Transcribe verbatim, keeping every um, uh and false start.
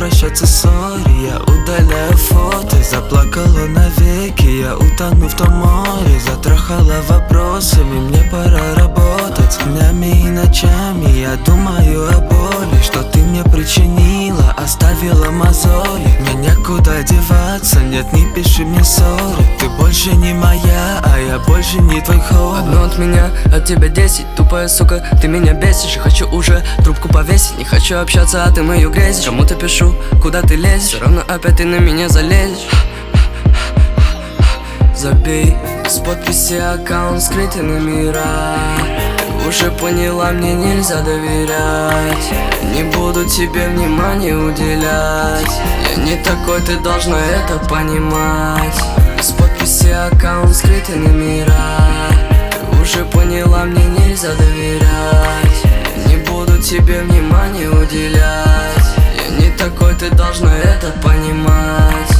прощаться, сори. Я удаляю фото, заплакала навеки. Я утону в том море, затрахала вопросами. Мне пора работать днями и ночами. Я думаю о боли, что ты мне причинила, оставила мозоли. Мне некуда деваться, нет, не пиши мне ссоры. Ты больше не моя, а я больше не твой хор. Одно от меня, от тебя десять. Тупая сука, ты меня бесишь. И хочу уже трубку повесить. Не хочу общаться, а ты мою грязь. Кому-то пишу, куда ты лезешь. Все равно опять ты на меня залезешь. Забей, с подписи аккаунт скрытый номера. Ты уже поняла, мне нельзя доверять. Не буду тебе внимания уделять. Я не такой, ты должна это понимать. С подписи аккаунт скрытый номера. Ты уже поняла, мне нельзя доверять. Не буду тебе внимания уделять. Я не такой, ты должна это понимать.